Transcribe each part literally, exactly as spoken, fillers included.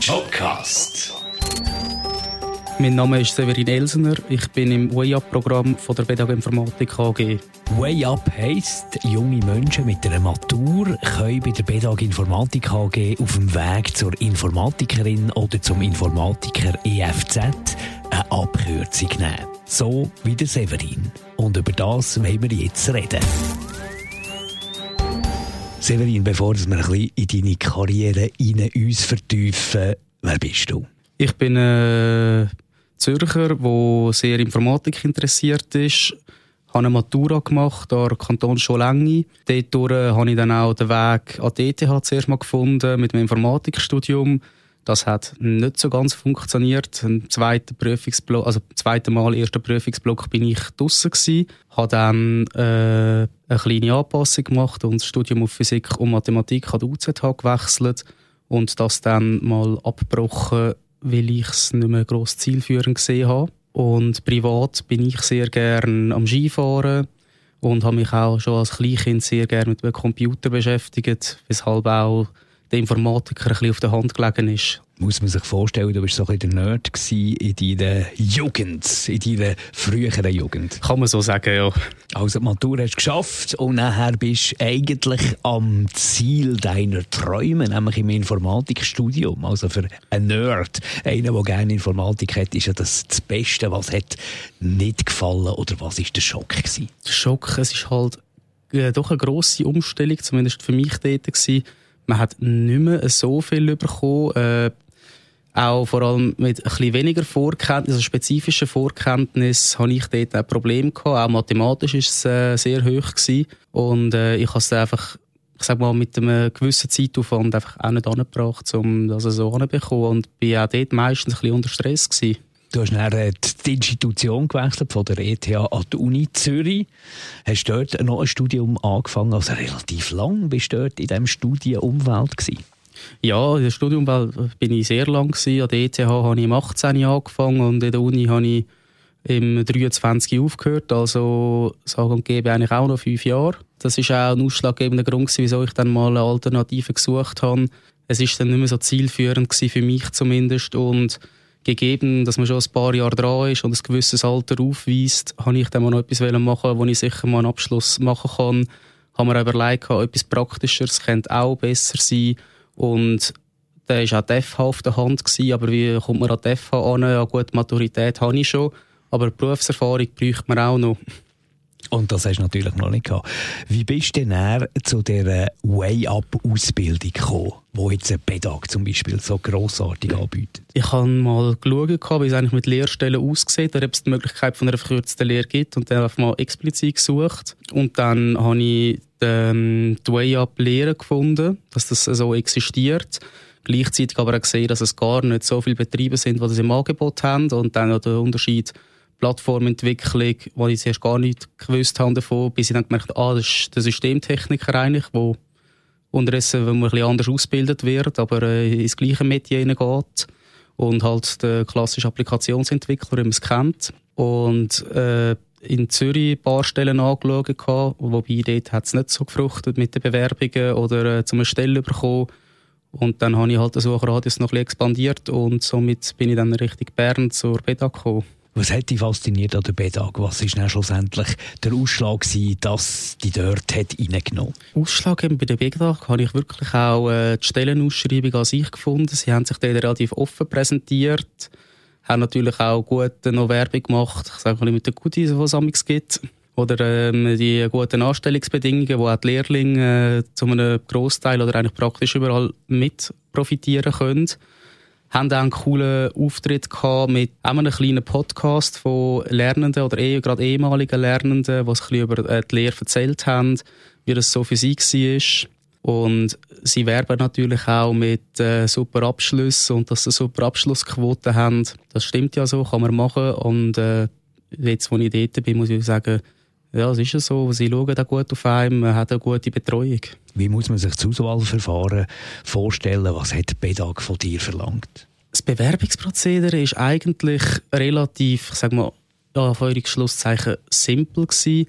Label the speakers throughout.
Speaker 1: Jobcast.
Speaker 2: Mein Name ist Severin Elsener. Ich bin im Way Up-Programm von der Bedag Informatik A G.
Speaker 3: Way Up heisst, junge Menschen mit einer Matur können bei der Bedag Informatik A G auf dem Weg zur Informatikerin oder zum Informatiker E F Z eine Abkürzung nehmen. So wie der Severin. Und über das wollen wir jetzt reden. Severin, bevor wir ein bisschen in deine Karriere in uns vertiefen, wer bist du?
Speaker 2: Ich bin ein Zürcher, der sehr Informatik interessiert ist. Ich habe eine Matura gemacht an der Kantonsschule Engi. Dort habe ich dann auch den Weg an die E T H zuerst mal gefunden mit dem Informatikstudium. Das hat nicht so ganz funktioniert. Im zweiten Prüfungsblock, also im zweiten Mal, ersten Prüfungsblock, bin ich draussen gsi. Habe dann äh, eine kleine Anpassung gemacht und das Studium auf Physik und Mathematik an der U Z H gewechselt und das dann mal abgebrochen, weil ich es nicht mehr gross zielführend gesehen habe. Und privat bin ich sehr gerne am Skifahren und habe mich auch schon als Kleinkind sehr gerne mit dem Computer beschäftigt, weshalb auch der Informatiker ein bisschen auf der Hand gelegen ist.
Speaker 3: Muss man sich vorstellen, du warst so ein bisschen der Nerd in deiner Jugend, in deiner früheren Jugend.
Speaker 2: Kann man so sagen, ja.
Speaker 3: Also die Matur hast du geschafft und nachher bist du eigentlich am Ziel deiner Träume, nämlich im Informatikstudium. Also für einen Nerd, einer, der gerne Informatik hat, ist ja das das Beste. Was hat nicht gefallen oder was war der Schock gewesen?
Speaker 2: Der Schock, es ist halt äh, doch eine grosse Umstellung, zumindest für mich dort gewesen. Man hat nicht mehr so viel bekommen, äh, auch vor allem mit ein bisschen weniger Vorkenntnis, also spezifischen Vorkenntnis, hatte ich dort ein Problem gehabt. Auch mathematisch war es äh, sehr hoch gewesen. Und äh, ich habe es einfach, ich sag mal, mit einem gewissen Zeitaufwand einfach auch nicht angebracht, um das so hinzubekommen. Und bin auch dort meistens ein bisschen unter Stress gewesen.
Speaker 3: Du hast dann die Institution gewechselt von der E T H an die Uni Zürich. Hast dort noch ein Studium angefangen, also relativ lang bist du dort in diesem Studienumfeld gewesen?
Speaker 2: Ja, in der Studiumwelt bin ich sehr lang gewesen. An der E T H habe ich im achtzehn angefangen und in der Uni habe ich im dreiundzwanzig aufgehört. Also sage und gebe eigentlich auch noch fünf Jahre. Das war auch ein ausschlaggebender Grund, wieso ich dann mal eine Alternative gesucht habe. Es war dann nicht mehr so zielführend gewesen, für mich zumindest. Und gegeben, dass man schon ein paar Jahre dran ist und ein gewisses Alter aufweist, habe ich dann mal noch etwas machen, wo ich sicher mal einen Abschluss machen kann. Habe mir überlegt, etwas Praktischeres könnte auch besser sein. Und da war auch die F H auf der Hand gewesen, aber wie kommt man an die F H an? Ja gut, Maturität habe ich schon, aber Berufserfahrung bräuchte man auch noch.
Speaker 3: Und das hast du natürlich noch nicht gehabt. Wie bist du denn näher zu dieser Way-Up-Ausbildung gekommen, die jetzt eine Bedag zum Beispiel so grossartig anbietet?
Speaker 2: Ich habe mal geschaut, wie es eigentlich mit Lehrstellen aussieht, ob es die Möglichkeit von einer verkürzten Lehre gibt und dann einfach mal explizit gesucht. Und dann habe ich die, die Way-Up-Lehre gefunden, dass das so existiert. Gleichzeitig aber auch gesehen, dass es gar nicht so viele Betriebe sind, die das im Angebot haben. Und dann auch der Unterschied Plattformentwicklung, wo ich zuerst gar nicht gewusst habe davon, bis ich dann gemerkt habe, ah, das ist der Systemtechniker eigentlich, wo unterdessen, wenn man ein bisschen anders ausgebildet wird, aber äh, ins gleiche Metier hineingeht und halt der klassische Applikationsentwickler, wie man es kennt. Und äh, in Zürich ein paar Stellen angeschaut, wobei dort hat es nicht so gefruchtet mit den Bewerbungen oder äh, zu einer Stelle bekommen. Und dann habe ich halt den Suchradius noch ein bisschen expandiert und somit bin ich dann Richtung Bern zur Bedag gekommen.
Speaker 3: Was hat dich fasziniert an der Bedag? Was war dann schlussendlich der Ausschlag gewesen, dass die dort hat reingenommen hat?
Speaker 2: Ausschlaggebend bei der Bedag habe ich wirklich auch äh, die Stellenausschreibung an sich gefunden. Sie haben sich dort relativ offen präsentiert, haben natürlich auch gut noch Werbung gemacht, ich sage mal mit den Goodies, die es amigs gibt. Oder ähm, die guten Anstellungsbedingungen, wo auch die Lehrlinge äh, zu einem Grossteil oder eigentlich praktisch überall mit profitieren können. Haben auch einen coolen Auftritt gehabt mit einem kleinen Podcast von Lernenden oder eh, gerade ehemaligen Lernenden, die ein bisschen über äh, die Lehre erzählt haben, wie das so für sie war. Und sie werben natürlich auch mit äh, super Abschlüssen und dass sie super Abschlussquoten haben. Das stimmt ja so, kann man machen. Und äh, jetzt, wo ich dort bin, muss ich sagen, ja, es ist ja so. Sie schauen auch gut auf einen, man hat eine gute Betreuung.
Speaker 3: Wie muss man sich das Auswahlverfahren vorstellen? Was hat die Bedag von dir verlangt?
Speaker 2: Das Bewerbungsprozedere ist eigentlich relativ, ich sag mal, ja, Schlusszeichen simpel gewesen.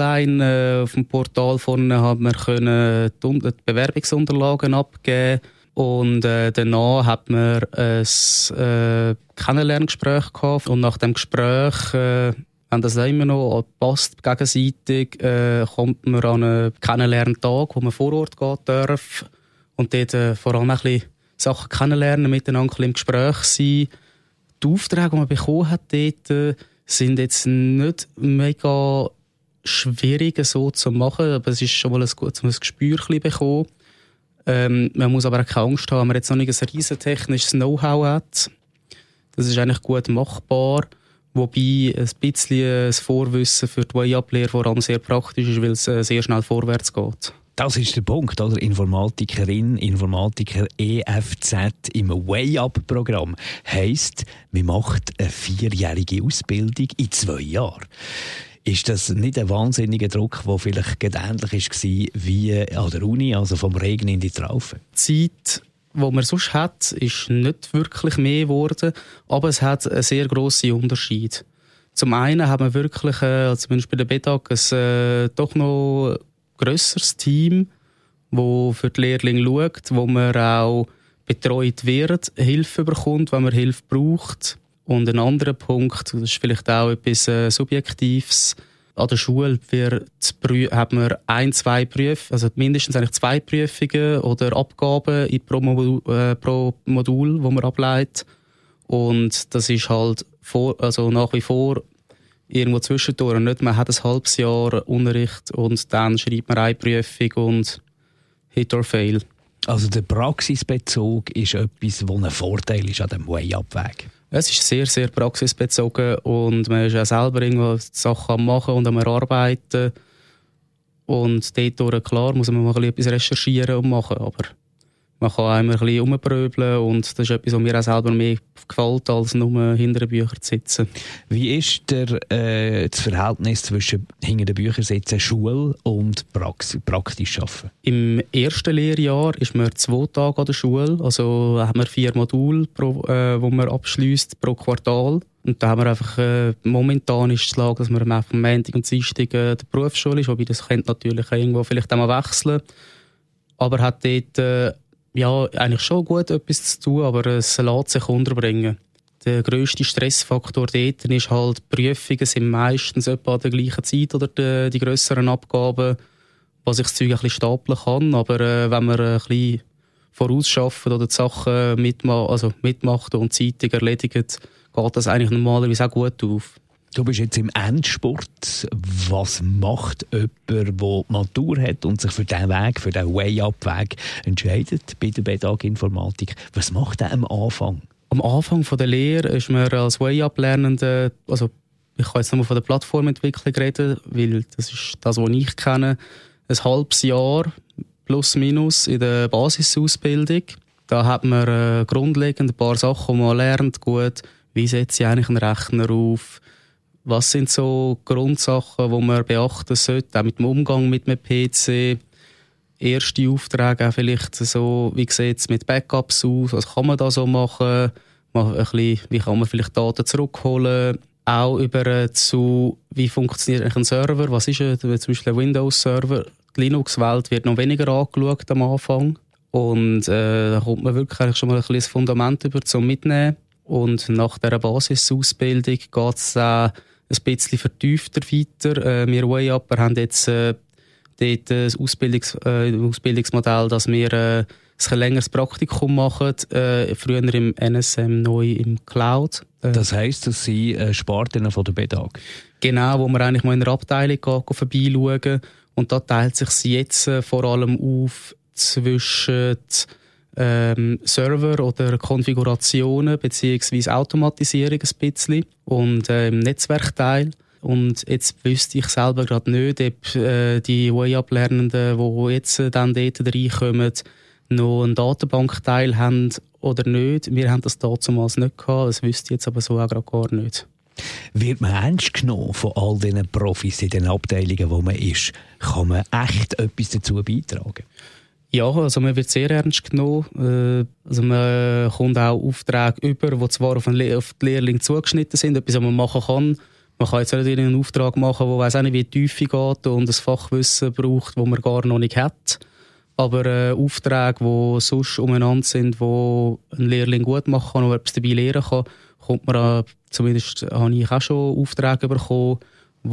Speaker 2: Online äh, auf dem Portal vorne haben wir können die Bewerbungsunterlagen abgeben Und äh, danach hat man ein äh, Kennenlerngespräch gehabt. Und nach dem Gespräch, äh, wenn das immer noch passt, gegenseitig, äh, kommt man an einen Kennenlerntag, wo man vor Ort gehen darf. Und dort äh, vor allem ein bisschen Sachen kennenlernen, miteinander im Gespräch sein. Die Aufträge, die man bekommen hat, dort, äh, sind jetzt nicht mega schwierig so zu machen, aber es ist schon mal ein gutes Gespür bekommen. Ähm, man muss aber auch keine Angst haben, wenn man jetzt noch nicht ein riesen technisches Know-how hat. Das ist eigentlich gut machbar. Wobei ein bisschen ein Vorwissen für die Way-Up-Lehre vor allem sehr praktisch ist, weil es sehr schnell vorwärts geht.
Speaker 3: Das ist der Punkt, oder? Informatikerin, Informatiker E F Z im Way-Up-Programm. Heisst, man macht eine vierjährige Ausbildung in zwei Jahren. Ist das nicht ein wahnsinniger Druck, der vielleicht ähnlich war wie an der Uni, also vom Regen in die Traufe?
Speaker 2: Die Zeit, die man sonst hat, ist nicht wirklich mehr geworden, aber es hat einen sehr grossen Unterschied. Zum einen haben wir wirklich, äh, zumindest bei der B E D A G, ein äh, doch noch grösseres Team, das für die Lehrlinge schaut, wo man auch betreut wird, Hilfe bekommt, wenn man Hilfe braucht. Und ein anderer Punkt, das ist vielleicht auch etwas äh, Subjektives, an der Schule wird, hat man ein, zwei Prüfungen, also mindestens eigentlich zwei Prüfungen oder Abgaben in pro, Modul, äh, pro Modul, das man ableitet. Und das ist halt vor, also nach wie vor irgendwo zwischendurch. Nicht, man hat ein halbes Jahr Unterricht und dann schreibt man eine Prüfung und Hit or Fail.
Speaker 3: Also der Praxisbezug ist etwas, das ein Vorteil ist an dem Way-Up-Weg.
Speaker 2: Es ist sehr, sehr praxisbezogen und man ist auch selber irgendwo Sachen am Machen und am Erarbeiten. Und dort, klar, muss man mal ein bisschen etwas recherchieren und machen, aber man kann auch immer ein bisschen rumpröbeln und das ist etwas, was mir auch selber mehr gefällt, als nur hinter den Büchern zu sitzen.
Speaker 3: Wie ist der, äh, das Verhältnis zwischen hinter den Büchern sitzen, Schule und Prax- praktisch arbeiten?
Speaker 2: Im ersten Lehrjahr ist man zwei Tage an der Schule, also haben wir vier Module, pro, äh, die man abschliesst pro Quartal. Und da haben wir einfach, äh, momentan ist die Lage, dass man am Montag und Dienstag äh, der Berufsschule ist, wobei das könnte natürlich irgendwo vielleicht auch mal wechseln. Aber hat dort äh, ja, eigentlich schon gut etwas zu tun, aber es lässt sich unterbringen. Der grösste Stressfaktor dort ist halt, die Prüfungen sind meistens etwa an der gleichen Zeit oder die, die grösseren Abgaben, was sich das Zeug ein bisschen stapeln kann. Aber äh, wenn man ein bisschen vorausschafft oder die Sachen mitma- also mitmacht und zeitig erledigt, geht das eigentlich normalerweise auch gut auf.
Speaker 3: Du bist jetzt im Endspurt. Was macht jemand, der die Matur hat und sich für diesen Weg, für diesen Way-Up-Weg entscheidet bei der B E D A G Informatik? Was macht er am Anfang?
Speaker 2: Am Anfang der Lehre ist man als Way-Up-Lernende, also ich kann jetzt nur von der Plattformentwicklung reden, weil das ist das, was ich kenne, ein halbes Jahr plus minus in der Basisausbildung. Da hat man äh, grundlegend ein paar Sachen, die man lernt. Gut, wie setze ich eigentlich einen Rechner auf? Was sind so Grundsachen, die man beachten sollte, auch mit dem Umgang mit einem P C? Erste Aufträge auch vielleicht so, wie sieht es mit Backups aus? Was kann man da so machen? Mal ein bisschen, wie kann man vielleicht Daten zurückholen? Auch über zu, wie funktioniert eigentlich ein Server? Was ist ein, zum Beispiel ein Windows-Server? Die Linux-Welt wird noch weniger angeschaut am Anfang. Und äh, da kommt man wirklich schon mal ein bisschen das Fundament über zum Mitnehmen. Und nach dieser Basisausbildung geht es auch ein bisschen vertiefter weiter. Äh, wir Way-Upper haben jetzt äh, dort ein Ausbildungs- äh, Ausbildungsmodell, dass wir äh, ein längeres Praktikum machen, äh, früher im N S M, neu im Cloud. Äh,
Speaker 3: das heisst, dass Sie äh, Sparten von der B E D A G?
Speaker 2: Genau, wo wir eigentlich mal in der Abteilung gehen, gehen vorbeischauen. Und da teilt sich sie jetzt äh, vor allem auf zwischen ähm, Server oder Konfigurationen beziehungsweise Automatisierung ein bisschen und äh, im Netzwerkteil. Und jetzt wüsste ich selber gerade nicht, ob äh, die Way-Up-Lernenden, die jetzt äh, dann dort reinkommen, noch einen Datenbankteil haben oder nicht. Wir haben das damals nicht gehabt, das wüsste ich jetzt aber so auch gerade gar nicht.
Speaker 3: Wird man ernst genommen von all diesen Profis in den Abteilungen, wo man ist? Kann man echt etwas dazu beitragen?
Speaker 2: Ja, also man wird sehr ernst genommen. Also man kommt auch Aufträge über, die zwar auf, Le- auf die Lehrlinge zugeschnitten sind, etwas, was man machen kann. Man kann jetzt nicht einen Auftrag machen, der weiss auch nicht, wie die Tiefe geht und ein Fachwissen braucht, das man gar noch nicht hat. Aber äh, Aufträge, die sonst umeinander sind, wo ein Lehrling gut machen kann und etwas dabei lernen kann, kommt man an, zumindest habe ich auch schon Aufträge bekommen, die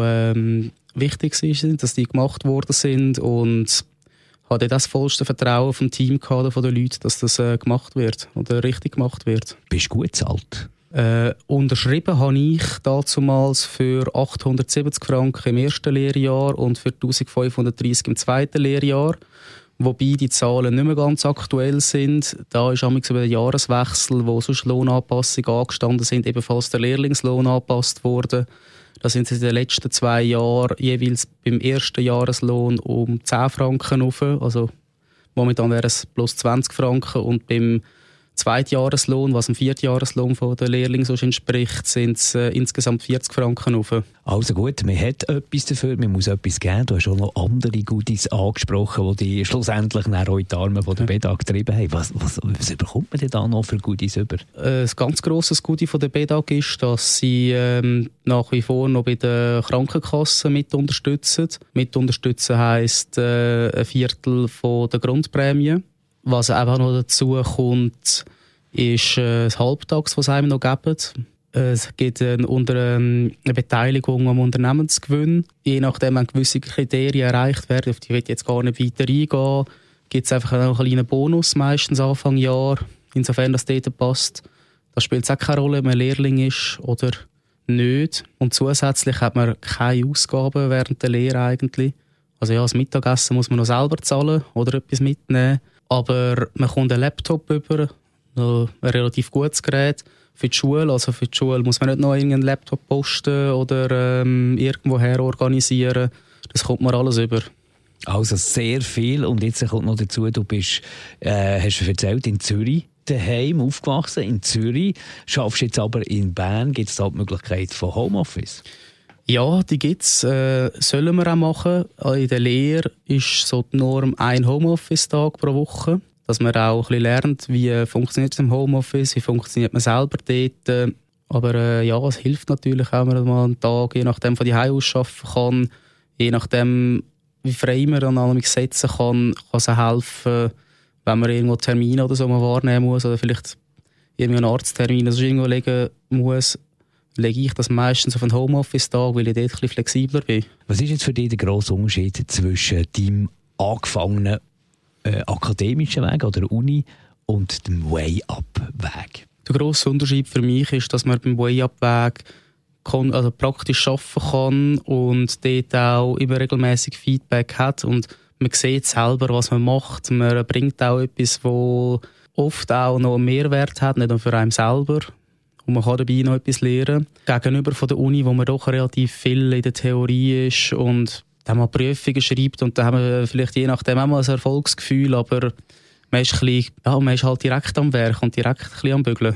Speaker 2: ähm, wichtig sind, dass die gemacht worden sind, und habe das vollste Vertrauen vom Teamkader der Leute, dass das äh, gemacht wird oder richtig gemacht wird.
Speaker 3: Bist du gut bezahlt?
Speaker 2: Äh, unterschrieben habe ich damals für achthundertsiebzig Franken im ersten Lehrjahr und für eintausendfünfhundertdreissig im zweiten Lehrjahr. Wobei die Zahlen nicht mehr ganz aktuell sind. Da ist amigs über den Jahreswechsel, wo sonst Lohnanpassungen angestanden sind, ebenfalls der Lehrlingslohn angepasst worden. Da sind sie in den letzten zwei Jahren jeweils beim ersten Jahreslohn um zehn Franken rauf. Also momentan wären es plus zwanzig Franken. Und beim Zweitjahreslohn, was dem Viertjahreslohn der Lehrling so entspricht, sind es äh, insgesamt vierzig Franken rauf.
Speaker 3: Also gut, man hat etwas dafür, man muss etwas geben. Du hast auch noch andere Goodies angesprochen, die die schlussendlich auch in die Arme von der B E D A getrieben haben. Was, was, was bekommt man denn da noch für Goodies über?
Speaker 2: Ein ganz grosses Goodie von der B E D A ist, dass sie ähm, nach wie vor noch bei den Krankenkassen mit unterstützen. Mit unterstützen heisst äh, ein Viertel von der Grundprämie. Was einfach noch dazu kommt, ist äh, das Halbtags, was einem noch geben. Es gibt eine, unter, ähm, eine Beteiligung am Unternehmensgewinn. Je nachdem, wenn gewisse Kriterien erreicht werden, auf die will ich jetzt gar nicht weiter eingehen, gibt es einfach noch einen kleinen Bonus, meistens Anfang Jahr, insofern das dort passt. Das spielt auch keine Rolle, ob man Lehrling ist oder nicht. Und zusätzlich hat man keine Ausgaben während der Lehre eigentlich. Also ja, das Mittagessen muss man noch selber zahlen oder etwas mitnehmen. Aber man kommt einen Laptop über, ein relativ gutes Gerät für die Schule. Also für die Schule muss man nicht noch irgendeinen Laptop posten oder ähm, irgendwoher organisieren. Das kommt man alles über.
Speaker 3: Also sehr viel. Und jetzt kommt noch dazu, du bist, äh, hast du erzählt, in Zürich daheim aufgewachsen, in Zürich. Schaffst jetzt aber in Bern, gibt es da die Möglichkeit von Homeoffice?
Speaker 2: Ja, die gibt es. Äh, sollen wir auch machen. In der Lehre ist so die Norm ein Homeoffice-Tag pro Woche. Dass man auch ein bisschen lernt, wie funktioniert es im Homeoffice, wie funktioniert man selber dort. Aber äh, ja, es hilft natürlich auch, wenn man mal einen Tag, je nachdem, von die Hause aus arbeiten kann, je nachdem, wie frei man dann allem setzen kann, kann es auch helfen, wenn man irgendwo Termine oder so mal wahrnehmen muss oder vielleicht irgendwie einen Arzttermin oder so irgendwo legen muss, lege ich das meistens auf einen Homeoffice-Tag, weil ich dort ein bisschen flexibler bin.
Speaker 3: Was ist jetzt für dich der grosse Unterschied zwischen deinem angefangenen äh, akademischen Weg oder Uni und dem Way-Up-Weg?
Speaker 2: Der grosse Unterschied für mich ist, dass man beim Way-Up-Weg also praktisch arbeiten kann und dort auch immer regelmäßig Feedback hat und man sieht selber, was man macht. Man bringt auch etwas, das oft auch noch einen Mehrwert hat, nicht nur für einen selber. Und man kann dabei noch etwas lernen. Gegenüber von der Uni, wo man doch relativ viel in der Theorie ist und dann mal Prüfungen schreibt und dann haben wir vielleicht je nachdem auch mal ein Erfolgsgefühl, aber man ist, ein bisschen, ja, man ist halt direkt am Werk und direkt ein bisschen am Bügeln.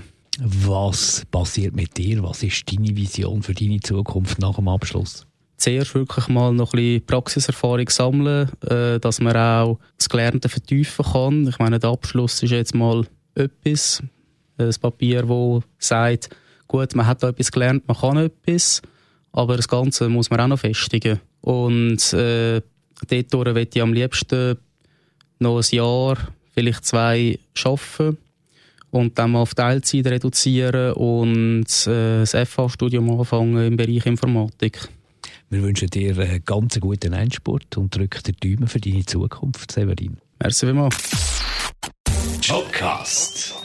Speaker 3: Was passiert mit dir? Was ist deine Vision für deine Zukunft nach dem Abschluss?
Speaker 2: Zuerst wirklich mal noch ein bisschen Praxiserfahrung sammeln, äh, dass man auch das Gelernte vertiefen kann. Ich meine, der Abschluss ist jetzt mal etwas, ein Papier, das sagt, gut, man hat da etwas gelernt, man kann etwas, aber das Ganze muss man auch noch festigen. Und äh, dort möchte ich am liebsten noch ein Jahr, vielleicht zwei arbeiten und dann mal auf Teilzeit reduzieren und äh, das F H-Studium anfangen im Bereich Informatik.
Speaker 3: Wir wünschen dir einen ganz guten Endspurt und drücken die Daumen für deine Zukunft, Severin.
Speaker 2: Merci vielmals.
Speaker 1: Podcast.